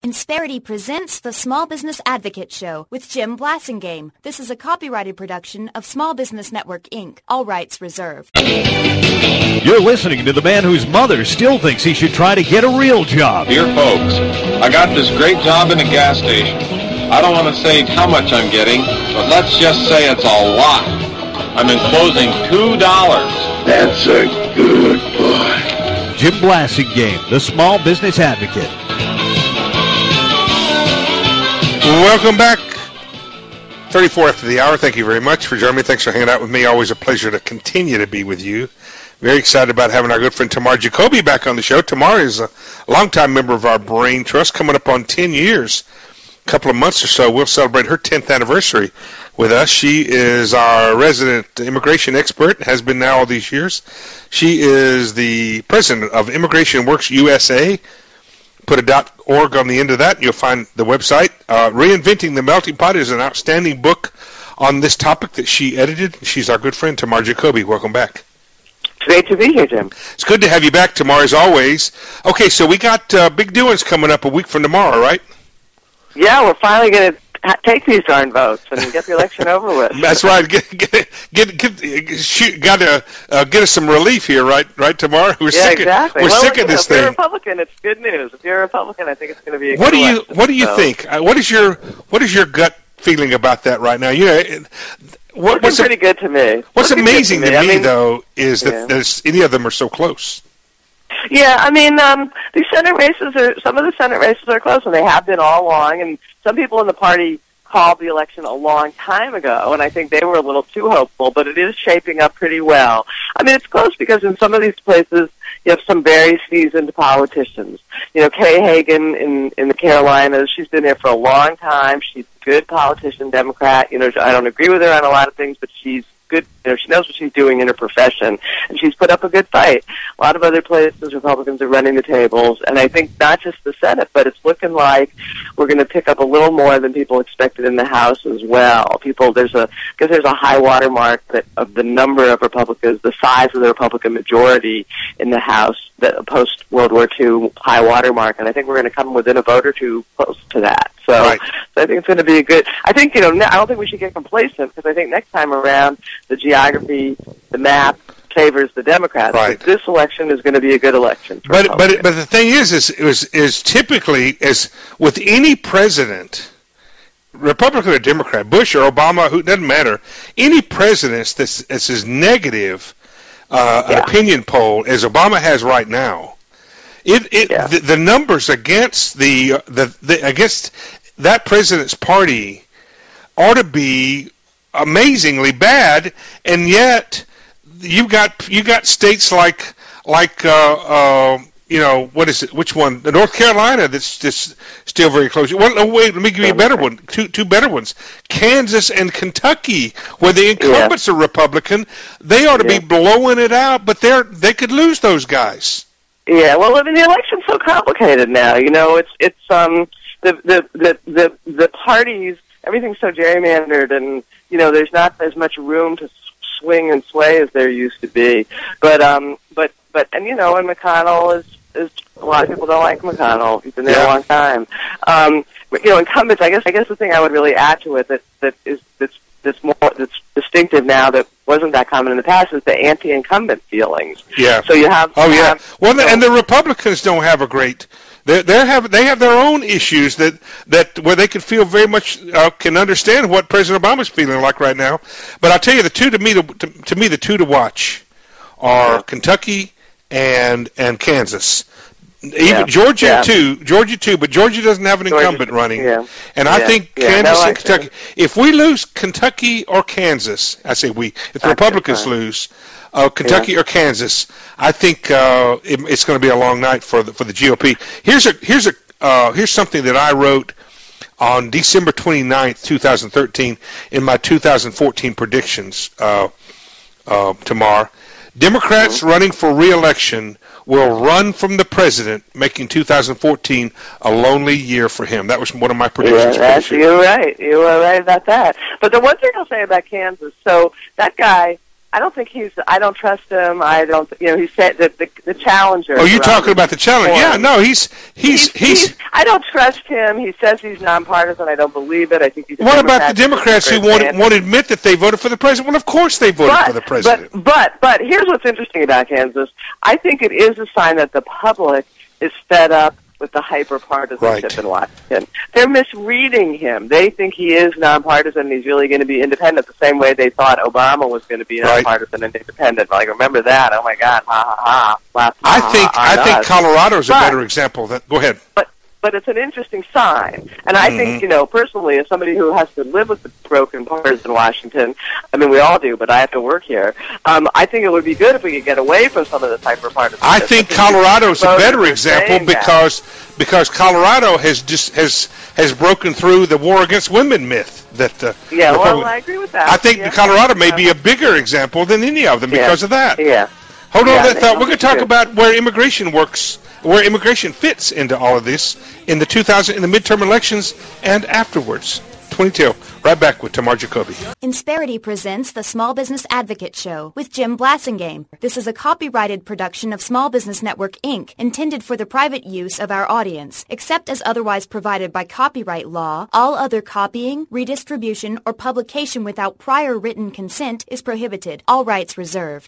Insperity presents the Small Business Advocate Show with Jim Blasingame. This is a copyrighted production of Small Business Network, Inc. All rights reserved. You're listening to the man whose mother still thinks he should try to get a real job. Dear folks, I got this great job in a gas station. I don't want to say how much I'm getting, but let's just say it's a lot. I'm enclosing $2. That's a good boy. Jim Blasingame, the Small Business Advocate. Welcome back. 34 after the hour. Thank you very much for joining me. Thanks for hanging out with me. Always a pleasure to continue to be with you. Very excited about having our good friend Tamar Jacoby back on the show. Tamar is a longtime member of our Brain Trust, coming up on 10 years. A couple of months or so, we'll celebrate her 10th anniversary with us. She is our resident immigration expert, has been now all these years. She is the president of Immigration Works USA. Put a .org on the end of that, and you'll find the website. Reinventing the Melting Pot is an outstanding book on this topic that she edited. She's our good friend, Tamar Jacoby. Welcome back. It's great to be here, Jim. It's good to have you back, Tamar, as always. Okay, so we got big doings coming up a week from tomorrow, right? Yeah, we're finally going to take these darn votes and get the election over with. That's right. Got to get us some relief here, right, Tamar? Exactly. We're sick of this thing. If you're a Republican, it's good news. If you're a Republican, I think it's going to be a good election. What do you think? What is your gut feeling about that right now? You know, what's pretty good to me. What's amazing to me, though, is that any of them are so close. Yeah, I mean, these Senate races some of the Senate races are close, and they have been all along, and some people in the party called the election a long time ago, and I think they were a little too hopeful, but it is shaping up pretty well. I mean, it's close because in some of these places, you have some very seasoned politicians. You know, Kay Hagan in the Carolinas, she's been there for a long time. She's a good politician, Democrat. You know, I don't agree with her on a lot of things, but she's good. You know, she knows what she's doing in her profession, and she's put up a good fight. A lot of other places, Republicans are running the tables, and I think not just the Senate, but it's looking like we're going to pick up a little more than people expected in the House as well. There's a high water mark of the number of Republicans, the size of the Republican majority in the House, that post World War II high water mark, and I think we're going to come within a vote or two close to that. So, right. So I think it's going to be a good. I think I don't think we should get complacent because I think next time around the geography, the map favors the Democrats. Right. But this election is going to be a good election. But the thing is typically, as with any president, Republican or Democrat, Bush or Obama, who doesn't matter, any president that's as negative an opinion poll as Obama has right now, the numbers against against that president's party ought to be amazingly bad, and yet you got states like what is it? Which one? The North Carolina that's just still very close. Well, no, wait, let me give you a better one. Two better ones. Kansas and Kentucky, where the incumbents are Republican, they ought to be blowing it out, but they could lose those guys. Yeah, well, I mean, the election's so complicated now. You know, it's the parties. Everything's so gerrymandered, and you know, there's not as much room to swing and sway as there used to be. But and you know, and McConnell is a lot of people don't like McConnell. He's been there a long time. You know, incumbents. I guess the thing I would really add to it that's distinctive now that wasn't that common in the past is the anti-incumbent feelings. Yeah. So you have. And the Republicans don't have a great. They have their own issues that where they can feel very much can understand what President Obama's feeling like right now. But I'll tell you, the two the two to watch are Kentucky and Kansas. Even Georgia too, but Georgia doesn't have an incumbent running. Yeah. And I think Kansas and Kentucky. If we lose Kentucky or Kansas, I say if the Republicans lose Kentucky or Kansas, I think it's going to be a long night for the GOP. Here's something that I wrote on December 29th, 2013 in my 2014 predictions. Tamar, Democrats running for re-election will run from the president, making 2014 a lonely year for him. That was one of my predictions. You're right. You were right about that. But the one thing I'll say about Kansas, so that guy, I don't trust him. I don't, he said that the challenger. Oh, you're talking about the challenger. Yeah, no, he's I don't trust him. He says he's nonpartisan. I don't believe it. I think he's What about the Democrats who won't admit that they voted for the president? Well, of course they voted for the president. But here's what's interesting about Kansas. I think it is a sign that the public is fed up with the hyper-partisanship in Washington. They're misreading him. They think he is nonpartisan and he's really going to be independent the same way they thought Obama was going to be nonpartisan and independent. Like, remember that? Oh, my God. Ha, ha, ha. I think Colorado's a better example. Go ahead. But it's an interesting sign. And I think, personally, as somebody who has to live with the broken parts in Washington, I mean, we all do, but I have to work here, I think it would be good if we could get away from some of this hyper-partisan. I think Colorado's a better example because Colorado has broken through the war against women myth. I agree with that. I think Colorado may be a bigger example than any of them because of that. Yeah. Hold on that thought. We're going to talk about where immigration fits into all of this in the midterm elections and afterwards. 22. Right back with Tamar Jacoby. Insperity presents the Small Business Advocate Show with Jim Blasingame. This is a copyrighted production of Small Business Network, Inc., intended for the private use of our audience. Except as otherwise provided by copyright law, all other copying, redistribution, or publication without prior written consent is prohibited. All rights reserved.